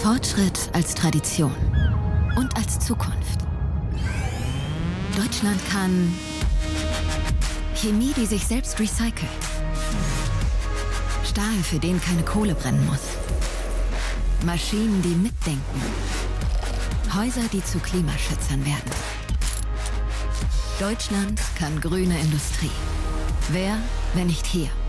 Fortschritt als Tradition und als Zukunft. Deutschland kann Chemie, die sich selbst recycelt. Stahl, für den keine Kohle brennen muss. Maschinen, die mitdenken. Häuser, die zu Klimaschützern werden. Deutschland kann grüne Industrie. Wer, wenn nicht hier?